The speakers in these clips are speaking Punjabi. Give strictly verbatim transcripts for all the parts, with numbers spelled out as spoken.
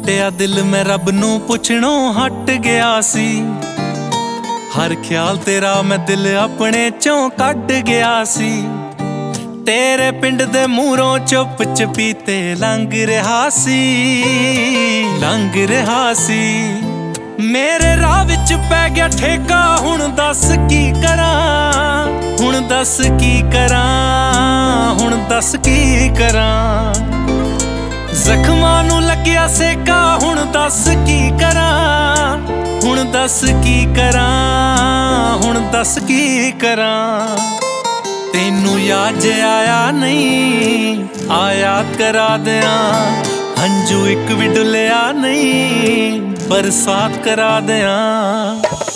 ਟੁੱਟਿਆ ਦਿਲ ਮੈਂ ਰੱਬ ਨੂੰ ਪੁੱਛਣੋਂ ਹਟ ਗਿਆ ਸੀ। ਹਰ ਖਿਆਲ ਤੇਰਾ ਮੈਂ ਦਿਲ ਆਪਣੇ ਚੋਂ ਕੱਢ ਗਿਆ ਸੀ। ਤੇਰੇ ਪਿੰਡ ਦੇ ਮੂਹਰੋਂ ਚੁੱਪ ਚਪੀਤੇ ਲੰਘ ਰਿਹਾ ਸੀ, ਲੰਘ ਰਿਹਾ ਸੀ। ਮੇਰੇ ਰਾਹ ਵਿੱਚ ਪੈ ਗਿਆ ਠੇਕਾ, ਹੁਣ ਦੱਸ ਕੀ ਕਰਾਂ, ਹੁਣ ਦੱਸ ਕੀ ਕਰਾਂ, ਹੁਣ ਦੱਸ ਕੀ ਕਰਾਂ। ਜ਼ਖਮਾਂ ਨੂੰ ਲੱਗਿਆ ਸੇਕਾ, ਹੁਣ ਦੱਸ ਕੀ ਕਰਾਂ, ਹੁਣ ਦੱਸ ਕੀ ਕਰਾਂ, ਹੁਣ ਦੱਸ ਕੀ ਕਰਾਂ। ਤੈਨੂੰ ਯਾਦ ਆਇਆ ਨਹੀਂ, ਆਇਆ ਕਰਾ ਦਿਆਂ। ਹੰਝੂ ਇੱਕ ਵੀ ਡੁੱਲਿਆ ਨਹੀਂ, ਬਰਸਾਤ ਕਰਾ ਦਿਆਂ।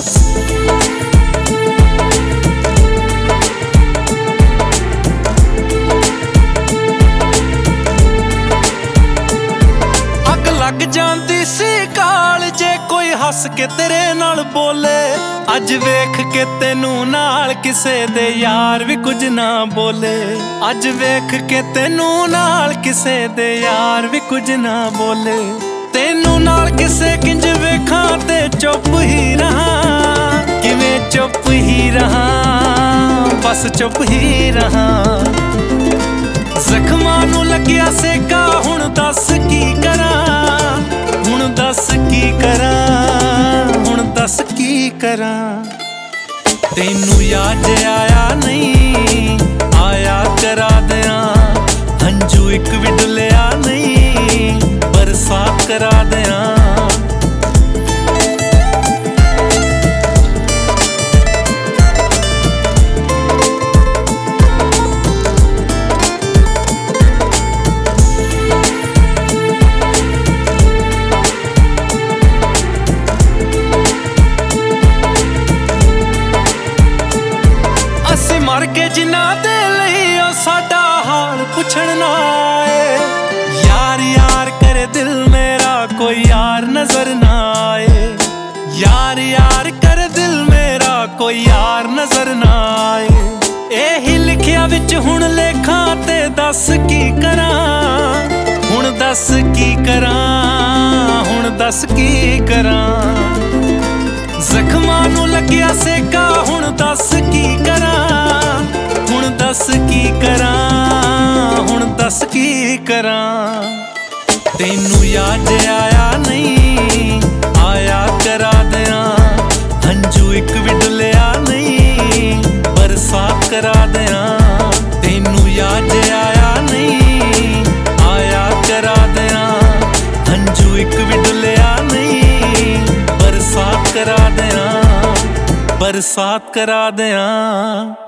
ਅੱਗ ਲੱਗ ਜਾਂਦੀ ਸੀ ਕਾਲ ਜੇ ਕੋਈ ਹੱਸ ਕੇ ਤੇਰੇ ਨਾਲ ਬੋਲੇ। ਅੱਜ ਵੇਖ ਕੇ ਤੈਨੂੰ ਨਾਲ ਕਿਸੇ ਦੇ ਯਾਰ ਵੀ ਕੁਝ ਨਾ ਬੋਲੇ। ਅੱਜ ਵੇਖ ਕੇ ਤੈਨੂੰ ਨਾਲ ਕਿਸੇ ਦੇ ਯਾਰ ਵੀ ਕੁਝ ਨਾ ਬੋਲੇ। ਤੈਨੂੰ ਨਾਲ ਕਿਸੇ ਕਿੰਜ ਵੇਖਾਂ ਤੇ ਚੁੱਪ ਹੀ ਰਹਾਂ, ਕਿਵੇਂ ਚੁੱਪ ਹੀ ਰਹਾਂ, ਬਸ ਚੁੱਪ ਹੀ ਰਹਾਂ। ਜ਼ਖਮਾਂ ਨੂੰ ਲੱਗਿਆ ਸੇਕਾ, ਹੁਣ ਦੱਸ ਕੀ ਕਰਾਂ, ਹੁਣ ਦੱਸ ਕੀ ਕਰਾਂ, ਹੁਣ ਦੱਸ ਕੀ ਕਰਾਂ। ਤੈਨੂੰ ਯਾਦ ਆਇਆ ਨਹੀਂ, ਆਇਆ ਕਰਾ ਦਿਆਂ। ਹੰਝੂ ਇੱਕ ਵੀ ਡੁੱਲਿਆ ਨਹੀਂ, ਬਰਸਾਤ ਕਰਾ ਦਿਆਂ। ਮਰ ਕੇ ਜਿਨ੍ਹਾਂ ਦੇ ਲਈ ਉਹ ਸਾਡਾ ਹਾਲ ਪੁੱਛਣ ਨਾ ਆਏ। ਯਾਰ ਯਾਰ ਕਰੇ ਦਿਲ ਮੇਰਾ, ਕੋਈ ਯਾਰ ਨਜ਼ਰ ਨਾ ਆਏ। ਯਾਰ ਯਾਰ ਕਰੇ ਦਿਲ ਮੇਰਾ, ਕੋਈ ਯਾਰ ਨਜ਼ਰ ਨਾ ਆਏ। ਇਹੀ ਲਿਖਿਆ ਵਿੱਚ ਹੁਣ ਲੇਖਾਂ ਤੇ ਦੱਸ ਕੀ ਕਰਾਂ, ਹੁਣ ਦੱਸ ਕੀ ਕਰਾਂ, ਹੁਣ ਦੱਸ ਕੀ ਕਰਾਂ। ਜ਼ਖਮਾਂ ਨੂੰ ਲੱਗਿਆ ਸੇਕਾ, ਹੁਣ ਦੱਸ ਕੀ ਕਰਾਂ, ਹੁਣ ਦੱਸ ਕੀ ਕਰਾਂ, ਹੁਣ ਦੱਸ ਕੀ ਕਰਾਂ। ਤੈਨੂੰ ਯਾਦ ਆਇਆ ਨਹੀਂ, ਆਇਆ ਕਰਾ ਦਿਆਂ। ਹੰਝੂ ਇੱਕ ਵੀ ਡੁੱਲਿਆ ਨਹੀਂ, ਬਰਸਾਤ ਕਰਾ ਦਿਆਂ। ਤੈਨੂੰ ਯਾਦ ਆਇਆ ਨਹੀਂ, ਆਇਆ ਕਰਾ ਦਿਆਂ। ਹੰਝੂ ਇੱਕ ਵੀ ਡੁੱਲਿਆ ਨਹੀਂ, ਬਰਸਾਤ ਕਰਾ ਦਿਆਂ, ਬਰਸਾਤ ਕਰਾ ਦਿਆਂ।